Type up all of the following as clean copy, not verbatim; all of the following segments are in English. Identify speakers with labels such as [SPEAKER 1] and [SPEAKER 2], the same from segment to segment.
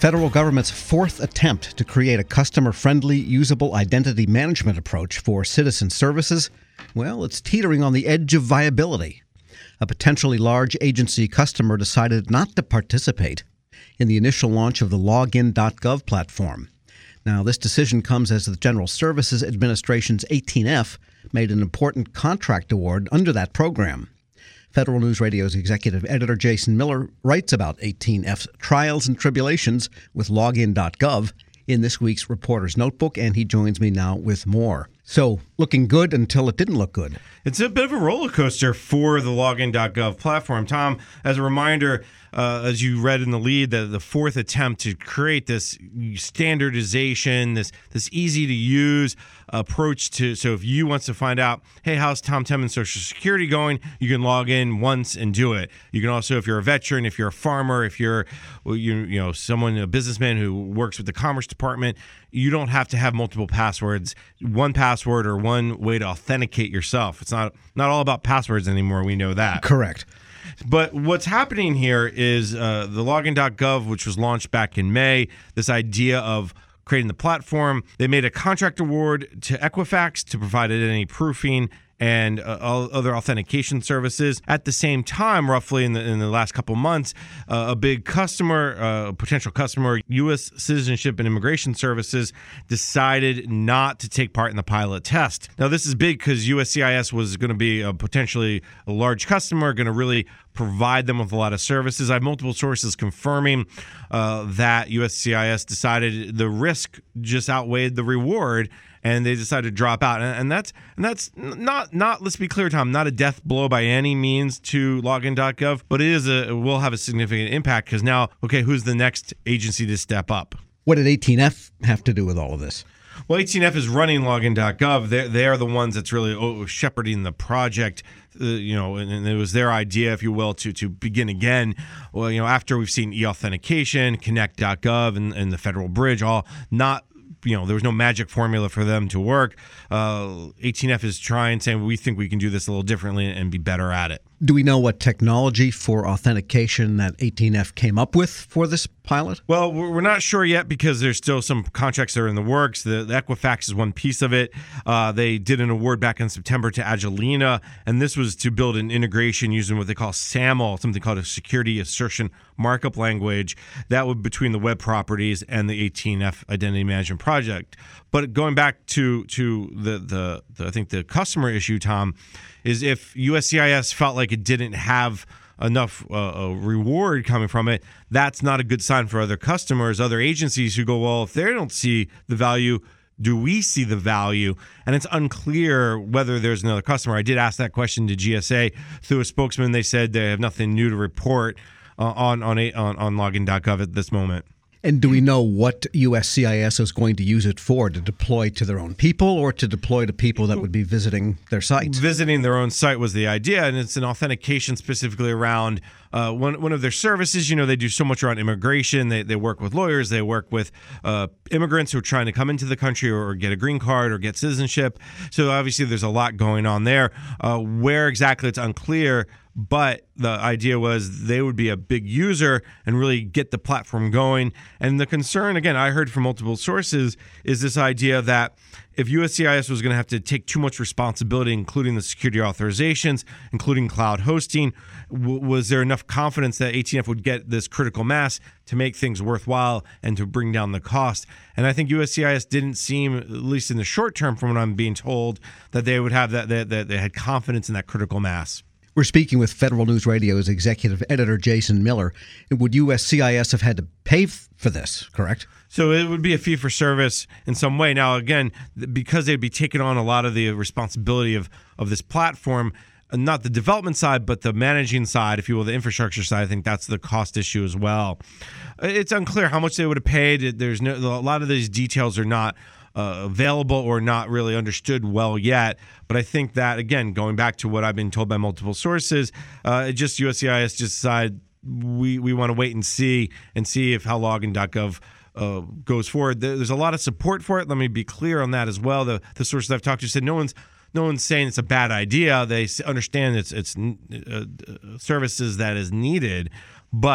[SPEAKER 1] federal government's fourth attempt to create a customer-friendly, usable identity management approach for citizen services, well, it's teetering on the edge of viability. A potentially large agency customer decided not to participate in the initial launch of the Login.gov platform. Now, this decision comes as the General Services Administration's 18F made an important contract award under that program. Federal News Radio's executive editor Jason Miller writes about 18F's trials and tribulations with Login.gov in this week's Reporter's Notebook, and he joins me now with more. So, looking good until it didn't look good.
[SPEAKER 2] It's a bit of a roller coaster for the Login.gov platform. Tom, as a reminder, as you read in the lead, the fourth attempt to create this standardization, this easy-to-use approach to, so if you want to find out, hey, how's Tom Temin's Social Security going, you can log in once and do it. You can also, if you're a veteran, if you're a farmer, if you're someone, a businessman who works with the Commerce Department, you don't have to have multiple passwords, one password or one way to authenticate yourself. It's not all about passwords anymore. We know that.
[SPEAKER 1] Correct.
[SPEAKER 2] But what's happening here is the Login.gov, which was launched back in May, this idea of creating the platform. They made a contract award to Equifax to provide identity proofing and other authentication services. At the same time, roughly in the last couple months, a big customer, potential customer, U.S. Citizenship and Immigration Services, decided not to take part in the pilot test. Now, this is big because USCIS was going to be potentially a large customer, going to really provide them with a lot of services. I have multiple sources confirming that USCIS decided the risk just outweighed the reward, and they decided to drop out. And that's not, let's be clear, Tom, not a death blow by any means to Login.gov, but it will have a significant impact because now, okay, who's the next agency to step up?
[SPEAKER 1] What did 18F have to do with all of this?
[SPEAKER 2] Well, 18F is running Login.gov. They're the ones that's really shepherding the project, and it was their idea, if you will, to begin again. Well, after we've seen e-authentication, Connect.gov, and the Federal Bridge, all not, there was no magic formula for them to work. 18F is saying we think we can do this a little differently and be better at it.
[SPEAKER 1] Do we know what technology for authentication that 18F came up with for this pilot?
[SPEAKER 2] Well, we're not sure yet because there's still some contracts that are in the works. The Equifax is one piece of it. They did an award back in September to Agilina, and this was to build an integration using what they call SAML, something called a security assertion markup language, that would between the web properties and the 18F identity management project. But going back to the I think the customer issue, Tom, is if USCIS felt like it didn't have enough reward coming from it, that's not a good sign for other customers, other agencies who go, well, if they don't see the value, do we see the value? And it's unclear whether there's another customer. I did ask that question to GSA through a spokesman. They said they have nothing new to report on Login.gov at this moment.
[SPEAKER 1] And do we know what USCIS is going to use it for, to deploy to their own people or to deploy to people that would be visiting their site?
[SPEAKER 2] Visiting their own site was the idea, and it's an authentication specifically around one of their services. They do so much around immigration. They work with lawyers. They work with immigrants who are trying to come into the country or get a green card or get citizenship. So obviously there's a lot going on there. Where exactly, it's unclear. But the idea was they would be a big user and really get the platform going. And the concern, again, I heard from multiple sources, is this idea that if USCIS was going to have to take too much responsibility, including the security authorizations, including cloud hosting, was there enough confidence that 18F would get this critical mass to make things worthwhile and to bring down the cost? And I think USCIS didn't seem, at least in the short term from what I'm being told, that they would have that they had confidence in that critical mass.
[SPEAKER 1] We're speaking with Federal News Radio's executive editor, Jason Miller. Would USCIS have had to pay for this, correct?
[SPEAKER 2] So it would be a fee for service in some way. Now, again, because they'd be taking on a lot of the responsibility of this platform, not the development side, but the managing side, if you will, the infrastructure side, I think that's the cost issue as well. It's unclear how much they would have paid. A lot of these details are not available or not really understood well yet. But I think that, again, going back to what I've been told by multiple sources, USCIS just decided we want to wait and see if how Login.gov goes forward. There's a lot of support for it. Let me be clear on that as well. The sources I've talked to said no one's saying it's a bad idea. They understand it's services that is needed, but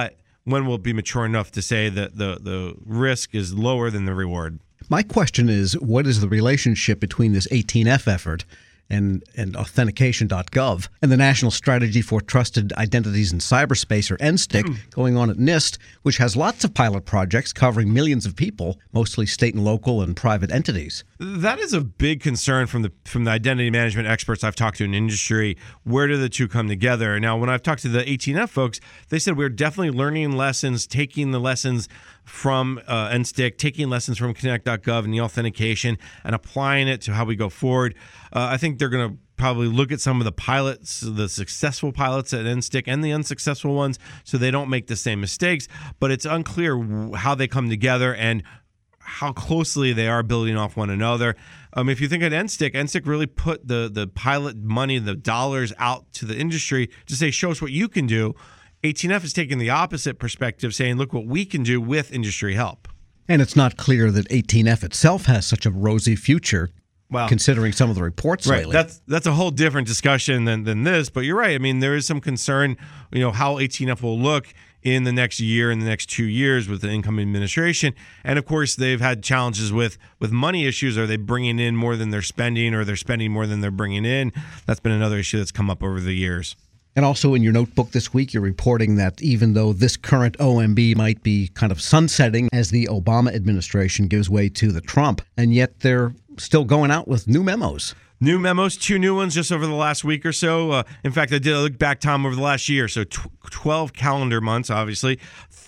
[SPEAKER 2] when will it be mature enough to say that the risk is lower than the reward?
[SPEAKER 1] My question is, what is the relationship between this 18F effort and authentication.gov and the National Strategy for Trusted Identities in Cyberspace, or NSTIC, going on at NIST, which has lots of pilot projects covering millions of people, mostly state and local and private entities?
[SPEAKER 2] That is a big concern from the identity management experts I've talked to in industry. Where do the two come together? Now, when I've talked to the 18F folks, they said we're definitely learning lessons, taking the lessons from NSTIC, taking lessons from Connect.gov and the authentication and applying it to how we go forward. I think they're going to probably look at some of the pilots, the successful pilots at NSTIC and the unsuccessful ones, so they don't make the same mistakes. But it's unclear how they come together and how closely they are building off one another. If you think at NSTIC really put the pilot money, the dollars out to the industry to say, show us what you can do. 18F is taking the opposite perspective, saying, look what we can do with industry help.
[SPEAKER 1] And it's not clear that 18F itself has such a rosy future, considering some of the reports lately.
[SPEAKER 2] That's a whole different discussion than this, but you're right. I mean, there is some concern, how 18F will look in the next year, in the next 2 years with the incoming administration. And of course, they've had challenges with money issues. Are they bringing in more than they're spending, or they're spending more than they're bringing in? That's been another issue that's come up over the years.
[SPEAKER 1] And also in your notebook this week, you're reporting that even though this current OMB might be kind of sunsetting as the Obama administration gives way to the Trump, and yet they're still going out with new memos.
[SPEAKER 2] New memos, 2 new ones just over the last week or so. In fact, I did a look back, Tom, over the last year. So 12 calendar months, obviously,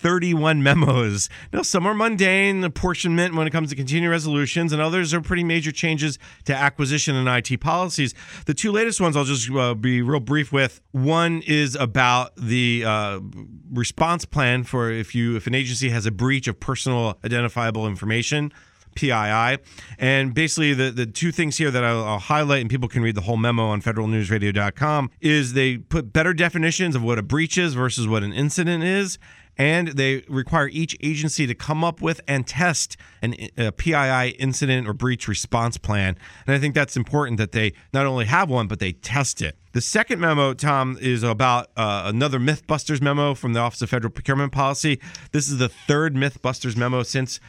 [SPEAKER 2] 31 memos. Now, some are mundane, apportionment when it comes to continuing resolutions, and others are pretty major changes to acquisition and IT policies. The 2 latest ones I'll just be real brief with. One is about the response plan for if an agency has a breach of personal identifiable information, PII. And basically the 2 things here that I'll highlight, and people can read the whole memo on federalnewsradio.com, is they put better definitions of what a breach is versus what an incident is. And they require each agency to come up with and test a PII incident or breach response plan. And I think that's important that they not only have one, but they test it. The second memo, Tom, is about another Mythbusters memo from the Office of Federal Procurement Policy. This is the 3rd Mythbusters memo since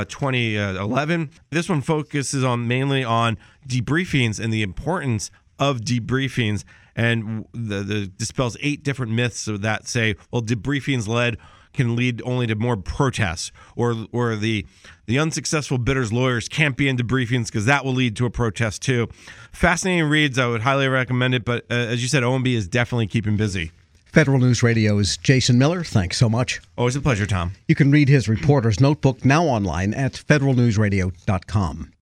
[SPEAKER 2] 2011. This one focuses mainly on debriefings and the importance of debriefings, and the dispels 8 different myths that say, well, debriefings can lead only to more protests, or the unsuccessful bidders' lawyers can't be in debriefings because that will lead to a protest too. Fascinating reads. I would highly recommend it. But as you said, OMB is definitely keeping busy.
[SPEAKER 1] Federal News Radio's Jason Miller, thanks so much.
[SPEAKER 2] Always a pleasure, Tom.
[SPEAKER 1] You can read his reporter's notebook now online at federalnewsradio.com.